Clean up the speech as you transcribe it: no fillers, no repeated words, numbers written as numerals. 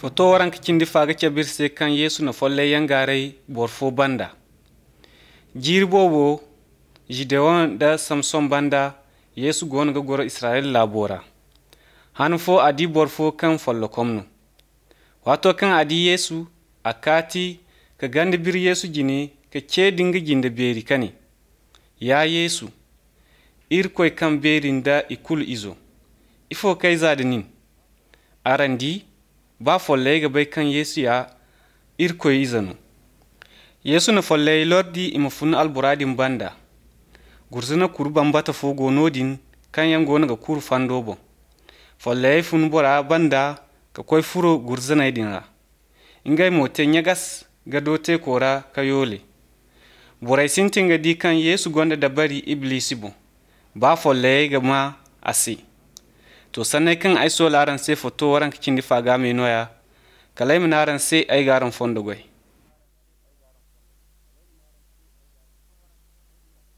Foto waran kicindi faga cabirse kan Yesu na folle yangarai borfo banda. Jiri bobo Gideon da Samson banda Yesu gon ga goro Israel labora. Hanfo adi borfo kan follo komno. Wato kan adi Yesu akati ka gande bir Yesu jini ka ce dinga jinde beri kani. Ya Yesu irkoy kan berin da ikul izo. Ifo kai zadinin. Arandi ba folle ga bai kan Yesu ya irkoy izano. Yesu na folle lordi ima fun alburadin banda. Gurzuna kurban bata fogo nodin kan yango na ga kur fandobo. Folle fun bora banda ka koy furo gurzuna idinra. Ingai mote nyagas ga dote kora kayole. Borai sintin ga di kan Yesu gonda dabari iblisibo. Ba folle ga ma asi. To sanai kan ai so laran se foto waran kicindi faga me noya. Kalai minaran se ai garan fondo goy.